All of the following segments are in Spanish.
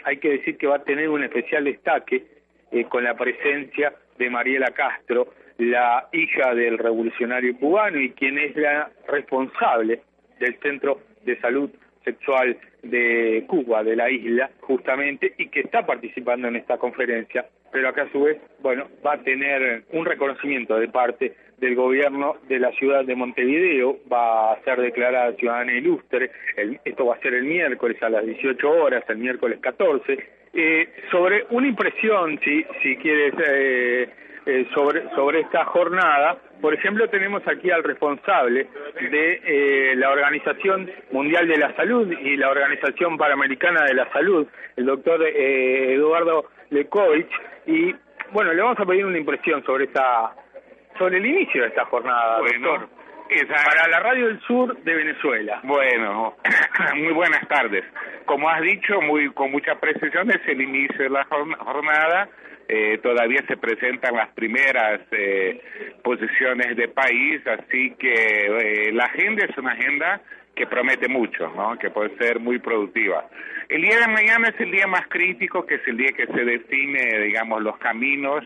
hay que decir que va a tener un especial destaque con la presencia de Mariela Castro, la hija del revolucionario cubano y quien es la responsable del Centro de Salud Sexual de Cuba, de la isla, justamente, y que está participando en esta conferencia, pero acá a su vez, bueno, va a tener un reconocimiento de parte del gobierno de la ciudad de Montevideo, va a ser declarada ciudadana ilustre, esto va a ser el miércoles a las 18 horas, el miércoles 14, sobre una impresión, si quieres, sobre esta jornada. Por ejemplo, tenemos aquí al responsable de la Organización Mundial de la Salud y la Organización Panamericana de la Salud, el doctor Eduardo Lekovich, y bueno, le vamos a pedir una impresión sobre el inicio de esta jornada, doctor. Para la Radio del Sur de Venezuela. Bueno, muy buenas tardes. Como has dicho, con mucha precisión, es el inicio de la jornada. Todavía se presentan las primeras posiciones de país, así que la agenda es una agenda que promete mucho, ¿no? Que puede ser muy productiva. El día de mañana es el día más crítico, que es el día que se define, digamos, los caminos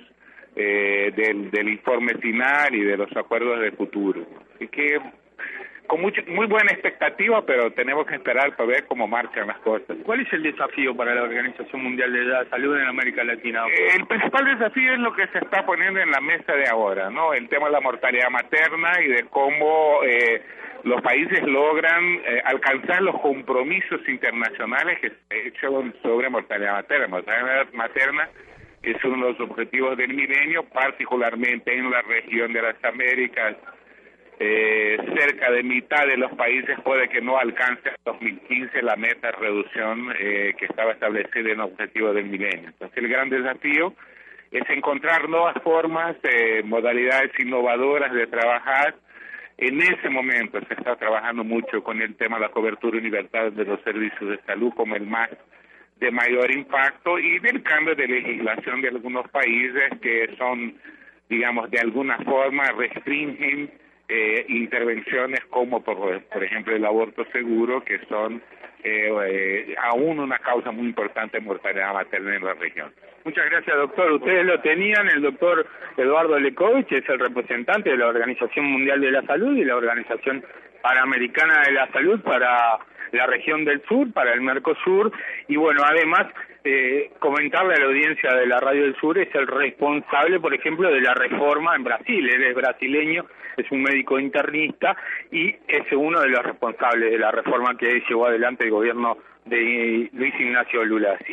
del informe final y de los acuerdos de futuro. Así que con muy buena expectativa, pero tenemos que esperar para ver cómo marchan las cosas. ¿Cuál es el desafío para la Organización Mundial de la Salud en América Latina? El principal desafío es lo que se está poniendo en la mesa de ahora, ¿no? El tema de la mortalidad materna y de cómo los países logran alcanzar los compromisos internacionales que se han hecho sobre mortalidad materna. Mortalidad materna es uno de los objetivos del milenio, particularmente en la región de las Américas. Cerca de mitad de los países puede que no alcance en 2015 la meta de reducción que estaba establecida en el objetivo del milenio. Entonces el gran desafío es encontrar nuevas formas, modalidades innovadoras de trabajar. En ese momento se está trabajando mucho con el tema de la cobertura universal de los servicios de salud como el más de mayor impacto y del cambio de legislación de algunos países que son, digamos, de alguna forma restringen intervenciones como por ejemplo el aborto seguro, que son aún una causa muy importante de mortalidad materna en la región. Muchas gracias, doctor. Ustedes lo tenían, el doctor Eduardo Lekovich es el representante de la Organización Mundial de la Salud y la Organización Panamericana de la Salud para la región del sur, para el Mercosur, y bueno, además comentarle a la audiencia de la Radio del Sur, es el responsable, por ejemplo, de la reforma en Brasil. Él es brasileño, es un médico internista y es uno de los responsables de la reforma que llevó adelante el gobierno de Luis Ignacio Lula da Silva.